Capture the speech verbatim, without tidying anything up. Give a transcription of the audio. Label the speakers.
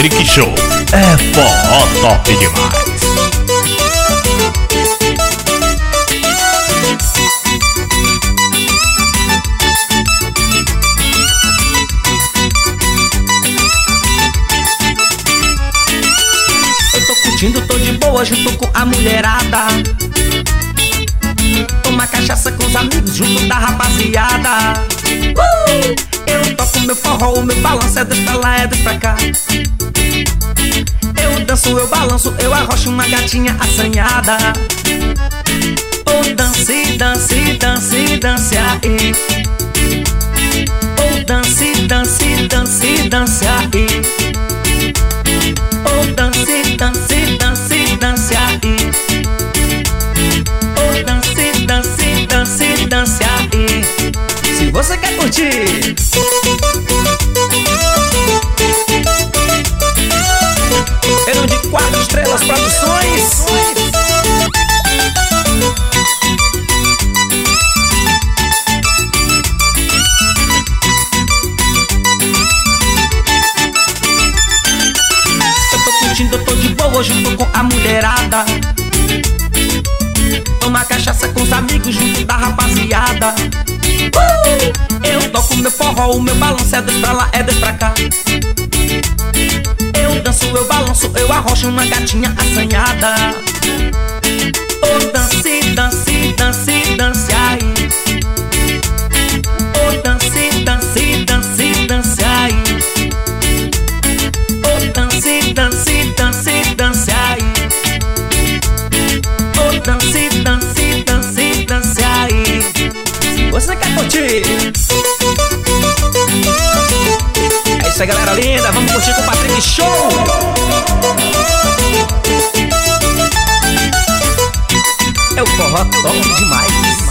Speaker 1: Patrick Show. É forró top demais.
Speaker 2: Eu tô curtindo, tô de boa junto com a mulherada. Toma cachaça com os amigos junto da rapaziada. uh! Eu toco meu forró, o meu balanço é dos pra lá, é dos pra cá. Eu danço, eu balanço, eu arrocho uma gatinha assanhada. Oh, dance, dance, dance, dance aí. Oh, dance, dance, dance, dance aí. Oh, dance, dance, dance, dance aí. Oh, dance, dance, dance, dance aí. Se você quer curtir, Verão de Quatro Estrelas Produções. Eu tô curtindo, eu tô de boa junto com a mulherada. Toma cachaça com os amigos junto da rapaziada. uh! Eu toco meu forró, o meu balanço é dos pra lá, é dos pra cá. Eu danço, eu balanço, eu arrocho uma gatinha assanhada. Oh, dance, dance, dance, dance aí. Oh, dance, dance, dance, dance aí. Oh, dance, dance, dance, dance aí. Oh, dance, dance, dance, dance aí. Se você quer curtir, é isso aí, galera linda, vamos curtir com o Patrick Show. É o forró top demais.